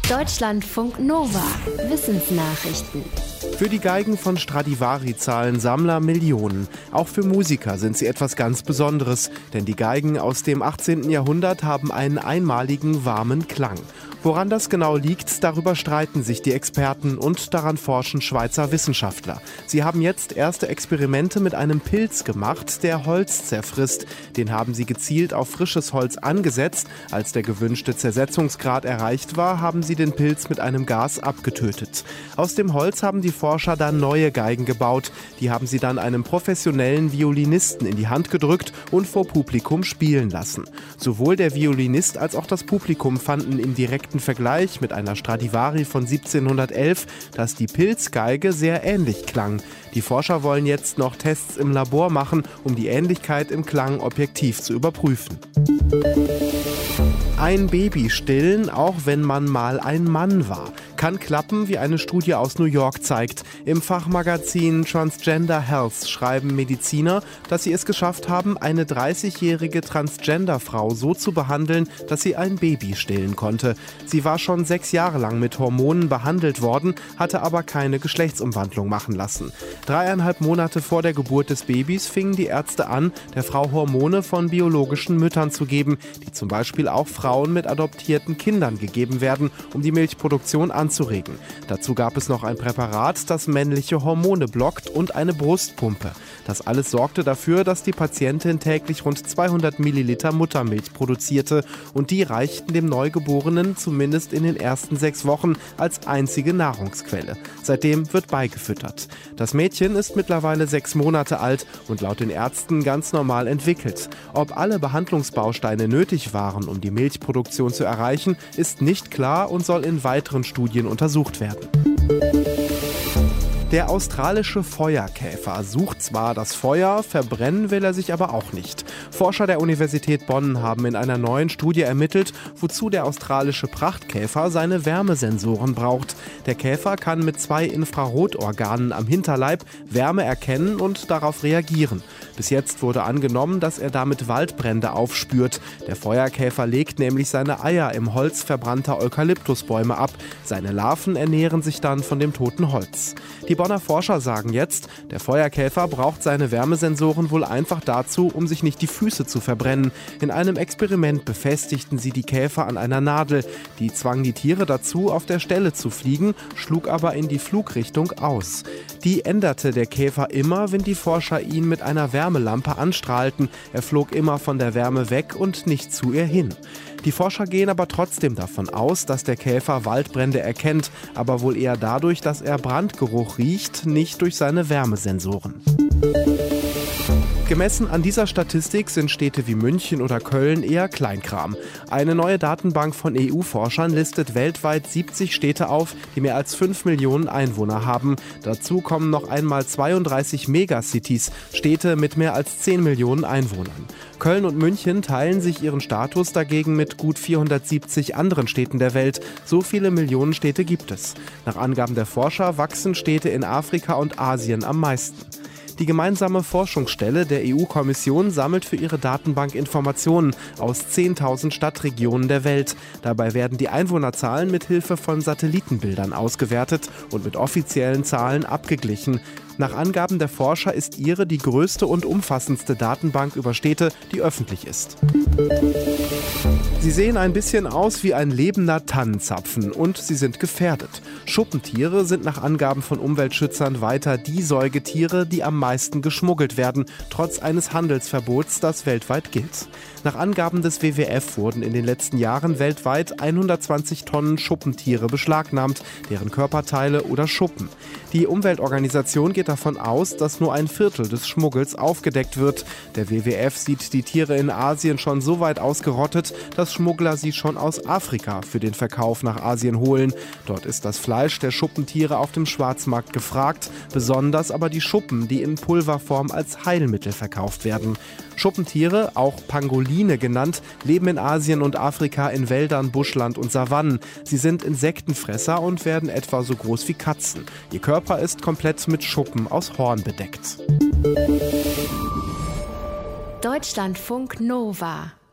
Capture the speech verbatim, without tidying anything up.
Deutschlandfunk Nova. Wissensnachrichten. Für die Geigen von Stradivari zahlen Sammler Millionen. Auch für Musiker sind sie etwas ganz Besonderes, denn die Geigen aus dem achtzehnten Jahrhundert haben einen einmaligen, warmen Klang. Woran das genau liegt, darüber streiten sich die Experten und daran forschen Schweizer Wissenschaftler. Sie haben jetzt erste Experimente mit einem Pilz gemacht, der Holz zerfrisst. Den haben sie gezielt auf frisches Holz angesetzt. Als der gewünschte Zersetzungsgrad erreicht war, haben sie den Pilz mit einem Gas abgetötet. Aus dem Holz haben die Forscher dann neue Geigen gebaut. Die haben sie dann einem professionellen Violinisten in die Hand gedrückt und vor Publikum spielen lassen. Sowohl der Violinist als auch das Publikum fanden im direkten Vergleich mit einer Stradivari von siebzehnhundertelf, dass die Pilzgeige sehr ähnlich klang. Die Forscher wollen jetzt noch Tests im Labor machen, um die Ähnlichkeit im Klang objektiv zu überprüfen. Ein Baby stillen, auch wenn man mal ein Mann war. Kann klappen, wie eine Studie aus New York zeigt. Im Fachmagazin Transgender Health schreiben Mediziner, dass sie es geschafft haben, eine dreißigjährige Transgender-Frau so zu behandeln, dass sie ein Baby stillen konnte. Sie war schon sechs Jahre lang mit Hormonen behandelt worden, hatte aber keine Geschlechtsumwandlung machen lassen. Dreieinhalb Monate vor der Geburt des Babys fingen die Ärzte an, der Frau Hormone von biologischen Müttern zu geben, die zum Beispiel auch Frauen mit adoptierten Kindern gegeben werden, um die Milchproduktion anzuregen. Dazu gab es noch ein Präparat, das männliche Hormone blockt, und eine Brustpumpe. Das alles sorgte dafür, dass die Patientin täglich rund zweihundert Milliliter Muttermilch produzierte, und die reichten dem Neugeborenen zumindest in den ersten sechs Wochen als einzige Nahrungsquelle. Seitdem wird beigefüttert. Das Mädchen ist mittlerweile sechs Monate alt und laut den Ärzten ganz normal entwickelt. Ob alle Behandlungsbausteine nötig waren, um die Milchproduktion zu erreichen, ist nicht klar und soll in weiteren Studien untersucht werden. Der australische Feuerkäfer sucht zwar das Feuer, verbrennen will er sich aber auch nicht. Forscher der Universität Bonn haben in einer neuen Studie ermittelt, wozu der australische Prachtkäfer seine Wärmesensoren braucht. Der Käfer kann mit zwei Infrarotorganen am Hinterleib Wärme erkennen und darauf reagieren. Bis jetzt wurde angenommen, dass er damit Waldbrände aufspürt. Der Feuerkäfer legt nämlich seine Eier im Holz verbrannter Eukalyptusbäume ab. Seine Larven ernähren sich dann von dem toten Holz. Die Bonner Forscher sagen jetzt, der Feuerkäfer braucht seine Wärmesensoren wohl einfach dazu, um sich nicht die Füße zu verbrennen. In einem Experiment befestigten sie die Käfer an einer Nadel. Die zwang die Tiere dazu, auf der Stelle zu fliegen, schlug aber in die Flugrichtung aus. Die änderte der Käfer immer, wenn die Forscher ihn mit einer Wärmelampe anstrahlten. Er flog immer von der Wärme weg und nicht zu ihr hin. Die Forscher gehen aber trotzdem davon aus, dass der Käfer Waldbrände erkennt, aber wohl eher dadurch, dass er Brandgeruch riecht, nicht durch seine Wärmesensoren. Gemessen an dieser Statistik sind Städte wie München oder Köln eher Kleinkram. Eine neue Datenbank von E U-Forschern listet weltweit siebzig Städte auf, die mehr als fünf Millionen Einwohner haben. Dazu kommen noch einmal zweiunddreißig Megacities, Städte mit mehr als zehn Millionen Einwohnern. Köln und München teilen sich ihren Status dagegen mit gut vierhundertsiebzig anderen Städten der Welt. So viele Millionen Städte gibt es. Nach Angaben der Forscher wachsen Städte in Afrika und Asien am meisten. Die gemeinsame Forschungsstelle der E U-Kommission sammelt für ihre Datenbank Informationen aus zehntausend Stadtregionen der Welt. Dabei werden die Einwohnerzahlen mit Hilfe von Satellitenbildern ausgewertet und mit offiziellen Zahlen abgeglichen. Nach Angaben der Forscher ist ihre die größte und umfassendste Datenbank über Städte, die öffentlich ist. Sie sehen ein bisschen aus wie ein lebender Tannenzapfen und sie sind gefährdet. Schuppentiere sind nach Angaben von Umweltschützern weiter die Säugetiere, die am meisten geschmuggelt werden, trotz eines Handelsverbots, das weltweit gilt. Nach Angaben des W W F wurden in den letzten Jahren weltweit hundertzwanzig Tonnen Schuppentiere beschlagnahmt, deren Körperteile oder Schuppen. Die Umweltorganisation geht davon aus, dass nur ein Viertel des Schmuggels aufgedeckt wird. Der W W F sieht die Tiere in Asien schon so weit ausgerottet, dass Schmuggler sie schon aus Afrika für den Verkauf nach Asien holen. Dort ist das Fleisch der Schuppentiere auf dem Schwarzmarkt gefragt, besonders aber die Schuppen, die in Pulverform als Heilmittel verkauft werden. Schuppentiere, auch Pangoline genannt, leben in Asien und Afrika in Wäldern, Buschland und Savannen. Sie sind Insektenfresser und werden etwa so groß wie Katzen. Ihr Körper ist komplett mit Schuppen aus Horn bedeckt. Deutschlandfunk Nova.